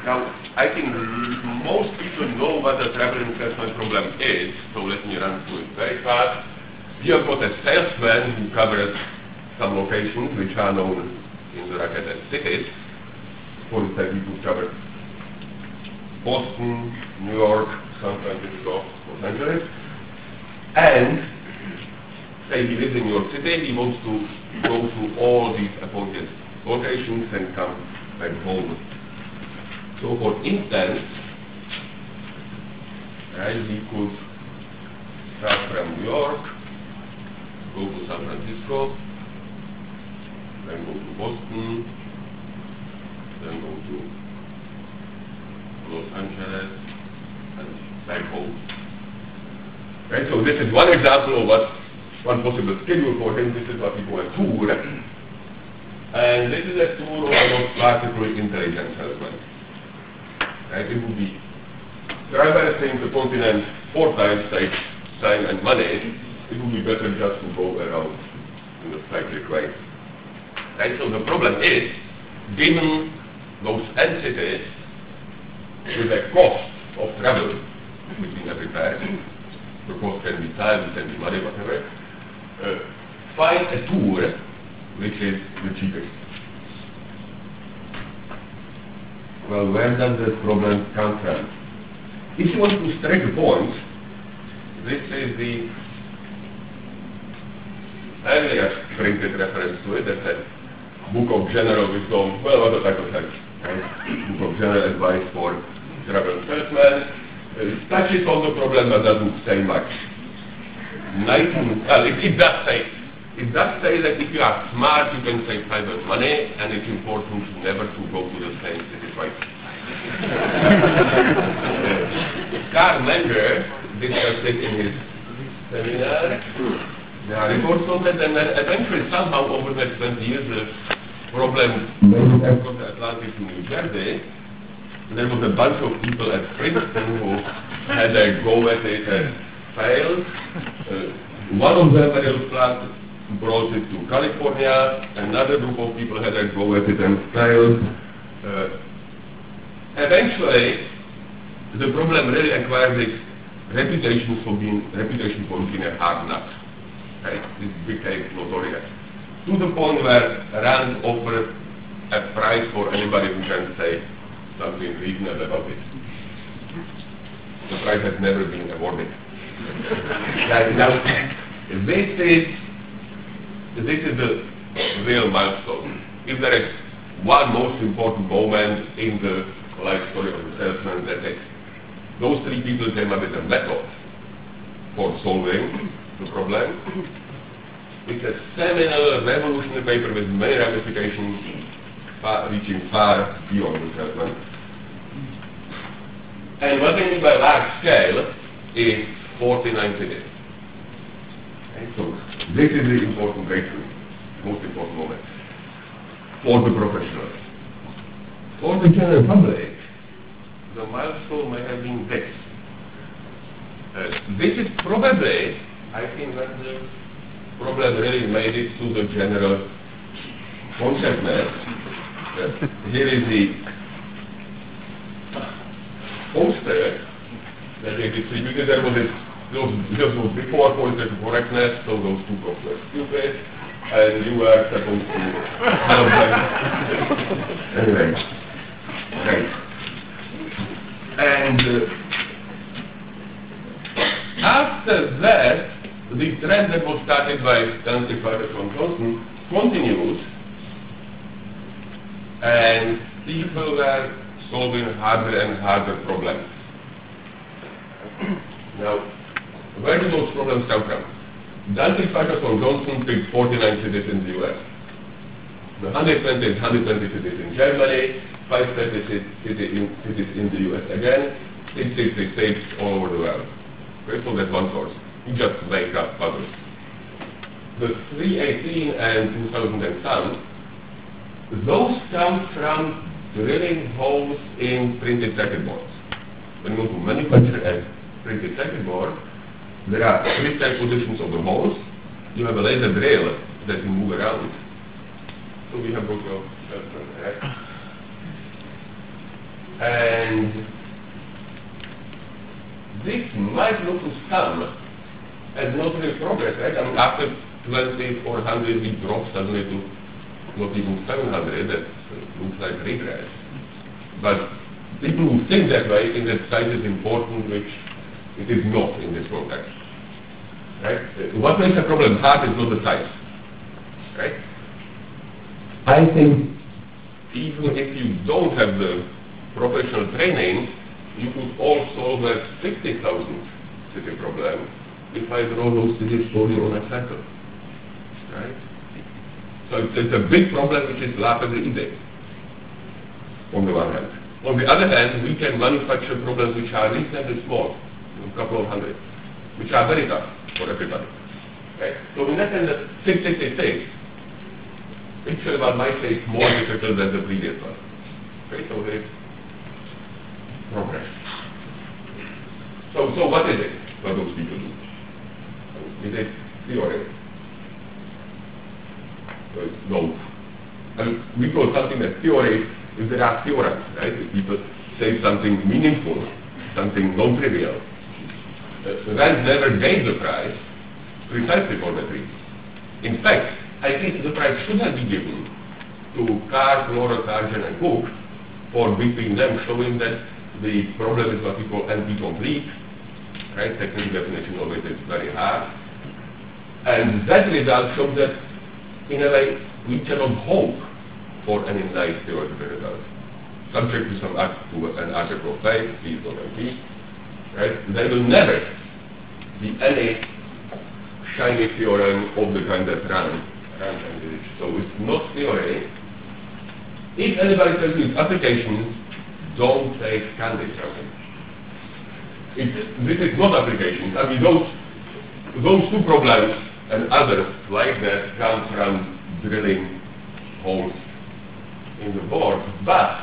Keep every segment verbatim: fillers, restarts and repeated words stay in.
Now, I think most people know what the traveling salesman problem is, so let me run through it very fast. Here I've got a salesman who covers some locations which are known in the racket as cities. For instance, he could cover Boston, New York, San Francisco, Los Angeles. And say he lives in New York City, he wants to go to all these appointed locations and come back home. So for instance, right, he could start from New York, go to San Francisco, then go to Boston, then go to Los Angeles, and back home. Right, so this is one example of what one possible schedule for him. This is what we call a tour. And this is a tour of a particularly intelligent salesman. Right, it would be traversing the continent four times, takes time and money. It would be better just to go around in a cyclic way. Right, so the problem is, given those entities with a cost of travel, which we never prepared, the cost can be time, it can be money, whatever, uh, find a tour which is the cheapest. Well, where does this problem come from? If you want to strike a point, this is the earlier printed reference to it, that said Book of General Wisdom, well, what the title says, right? Book of General Advice for Travel Salesmen. It touches on the problem but doesn't say much. nineteen, well, it, it does say, it does say that if you are smart, you can save time and money, and it's important never to go to the same city twice. Karl Menger discussed it in his seminar. There are reports on that, and then eventually somehow over the next twenty years the problem made it across the Atlantic to New Jersey. There was a bunch of people at Princeton who had a go at it and failed. Uh, one of them, Ariel Platt, brought it to California. Another group of people had a go at it and failed. Uh, eventually, the problem really acquired this reputation for being reputation for being a hard nut. Right? This became notorious to the point where Rand offered a prize for anybody who can say something reasonable about it. The prize has never been awarded. Now, this is this is the real milestone. If there is one most important moment in the life story of the salesman, that is, those three people came up with a method for solving the problem. It's a seminal, revolutionary paper with many ramifications far, reaching far beyond the salesman. And what I mean by large scale is forty-nine cities. Okay, so this is the important breakthrough, most important moment for the professionals. For the general public, the milestone may have been this. Uh, this is probably, I think, when the problem really made it to the general consciousness. Uh, here is the poster that they distributed. There was this, those, those was before political correctness, so those two folks were stupid, and you were supposed to help them. Anyway, right. And uh, after that, the trend that was started by Dante Ferguson Johnson continued, and people were solving harder and harder problems. Now, where do those problems come from? Dante Ferguson Johnson picked forty-nine cities in the U S. The one hundred twenty, one hundred twenty cities in Germany, five cities in the U S again, six sixty states all over the world. Okay, so that's one source. You just make up others. The three eighteen and two thousand and some, those come from drilling holes in printed circuit boards. When you want to manufacture a printed circuit board, there are crystal positions of the holes. You have a laser drill that you move around. So we have got your And this might look to some as not real progress, right? I mean, after twenty-four hundred, we drop suddenly to not even seven hundred. That looks like regress. But people who think that way think that size is important, which it is not in this context. Right? Uh, what makes a problem hard is not the size. Right? I think even if you don't have the professional training, you could all solve a fifty thousand city problem if I draw those cities for you on a circle. Right? So it's, it's a big problem which is rapidly easy, on the one hand. On the other hand, we can manufacture problems which are reasonably small, a couple of hundred, which are very tough for everybody. Right? So in that sense, the six six six six, picture about my say is more difficult than the previous one. Okay? So there is progress. So, so what is it, what those people do? Is it theory? So it's no. And we call something a theory if there are theorems, right? If people say something meaningful, something non-trivial. Uh, Rand never gave the prize precisely for that reason. In fact, I think the prize should have been given to Carr, Flora, Sargent, and Cook for between them showing that the problem is what we call N P-complete, right? Technical definition of it is very hard. And that result shows that, in a way, we cannot hope for any nice theoretical result. Subject to some act to an article of faith, P is not N P, right? There will never be any shiny theorem of the kind that Rand envisaged. So it's not theory. If anybody tells you its applications, don't take candy from it. It. This is not applications. I mean, those, those two problems and others like that come from drilling holes in the board. But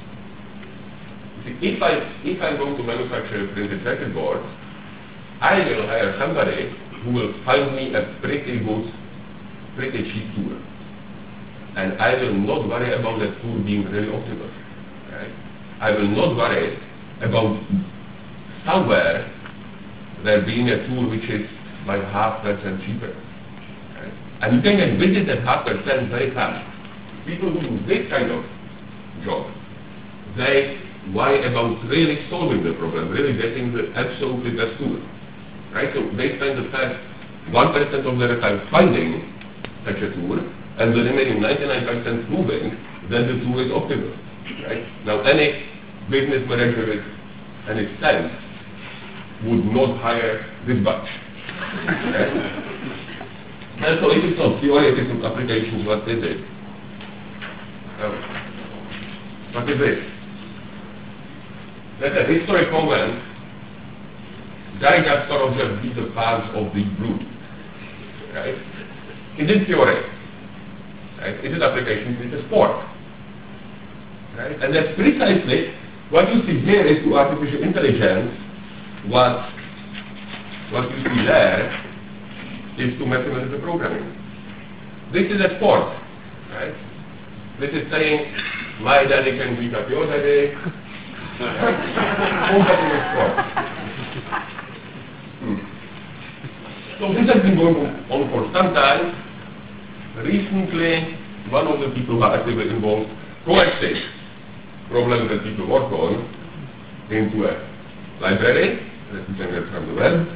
if I if I'm going to manufacture a printed circuit board, I will hire somebody who will find me a pretty good, pretty cheap tool, and I will not worry about that tool being really optimal. Right? I will not worry about somewhere there being a tool which is by half percent cheaper. Right? And you can get visit at half percent very fast. People who do this kind of job, they worry about really solving the problem, really getting the absolutely best tool. Right? So they spend the first one percent of their time finding such a tool, and the remaining ninety-nine percent proving that the tool is optimal. Right? Now, any business manager with any sense would not hire this bunch. Right? And so, if it's not theory, if it's not applications, what is it? Um, what is it? That's a history comment. Gary Kasparov just beat the pants of the blue. Right? It is theory. Right? It is application, it is sport. Right? And that's precisely what you see here is to artificial intelligence. What, what you see there is to mathematical programming. This is a sport. Right? This is saying, my daddy can beat up your daddy. Competitive sport. Hmm. So this has been going on for some time. Recently, one of the people who are actively involved collected problems that people work on into a library that you can get from the web.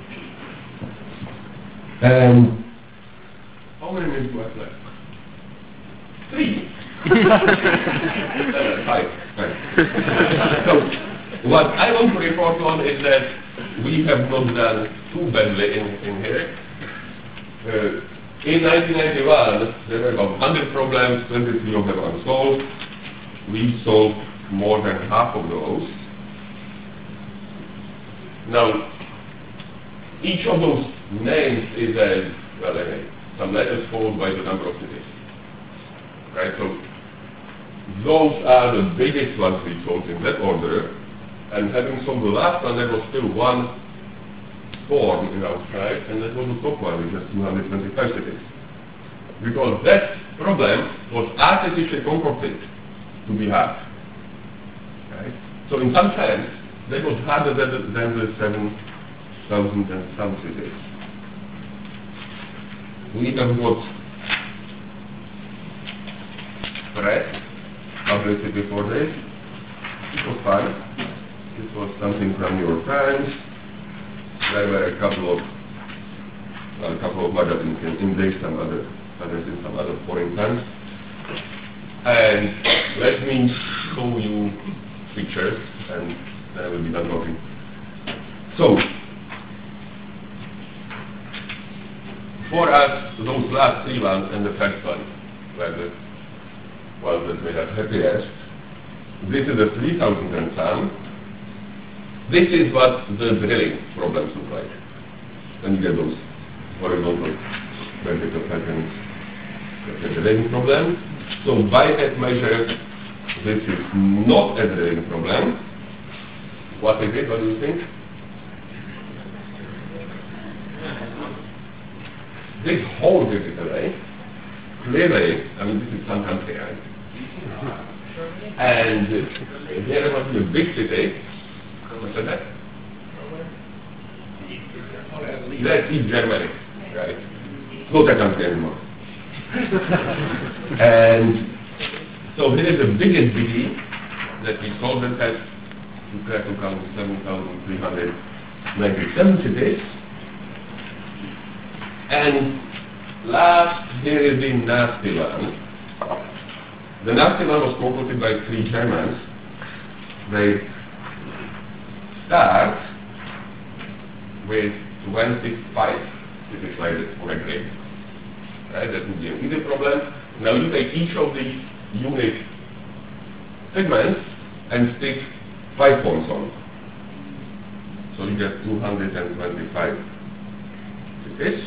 And how many minutes do I have left? Three. uh, five. Five. So what I want to report on is that we have not done too badly in, in here. Uh, in nineteen ninety-one, there were about one hundred problems, twenty-three of them unsolved. We solved more than half of those. Now, each of those names is a, well, anyway, some letters followed by the number of cities. Right, so those are the biggest ones we solved in that order. And having solved the last one, there was still one form in outside, and that was the top one, which has two hundred twenty-five cities. Because that problem was artificially concocted to be hard. Right? So in some sense, that was harder than, than the seven thousand and some cities. We have got press publicity for this. It was fun. This was something from New York Times. There were a couple of well, a couple of magazines in English, some other others in some other foreign times. And let me show you pictures, and then I will be done talking. So, for us, those last three ones and the first one were the ones that made us happiest. This is a three thousand and some. This is what the drilling problems look like. And you get those horizontal vertical patterns. That's a drilling problem. So by that measure, this is not a drilling problem. What is it? What do you think? This whole digital array, clearly, I mean, this is some country, right? And here must be a big city. What's that? That's East Germany, right? It's not a country anymore. And so here is the biggest biggie that we solved that has to try to count seven thousand three hundred ninety-seven cities. And last, here is the nasty one. The nasty one was concluded by three Germans. They start with twenty-five cities like this for a grade. Right? That would be an easy problem. Now you take each of these unit segments and stick five points on. So you get two hundred twenty-five cities.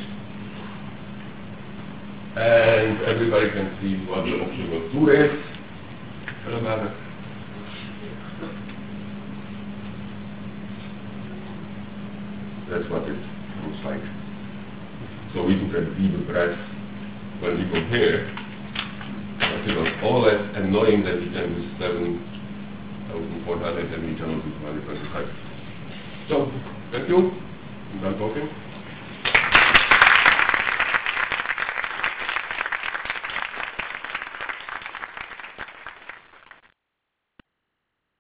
And everybody can see what the optimal tour is. Hello, Barbara. That's what it looks like. So we took a deep breath when we got here. But it was all less annoying that we can do seven thousand four hundred and we cannot do two hundred twenty-five. So, thank you. I'm done talking.